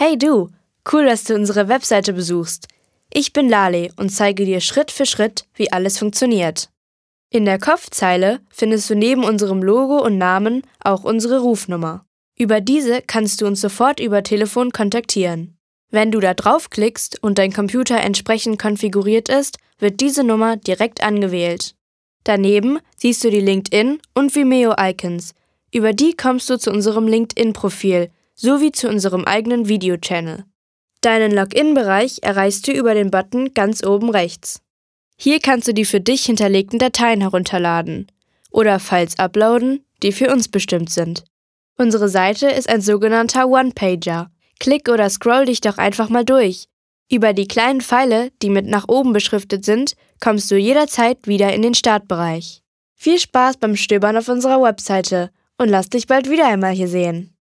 Hey du, cool, dass du unsere Webseite besuchst. Ich bin Lale und zeige dir Schritt für Schritt, wie alles funktioniert. In der Kopfzeile findest du neben unserem Logo und Namen auch unsere Rufnummer. Über diese kannst du uns sofort über Telefon kontaktieren. Wenn du da draufklickst und dein Computer entsprechend konfiguriert ist, wird diese Nummer direkt angewählt. Daneben siehst du die LinkedIn- und Vimeo-Icons. Über die kommst du zu unserem LinkedIn-Profil sowie zu unserem eigenen Video-Channel. Deinen Login-Bereich erreichst du über den Button ganz oben rechts. Hier kannst du die für dich hinterlegten Dateien herunterladen oder Files uploaden, die für uns bestimmt sind. Unsere Seite ist ein sogenannter One-Pager. Klick oder scroll dich doch einfach mal durch. Über die kleinen Pfeile, die mit nach oben beschriftet sind, kommst du jederzeit wieder in den Startbereich. Viel Spaß beim Stöbern auf unserer Webseite und lass dich bald wieder einmal hier sehen.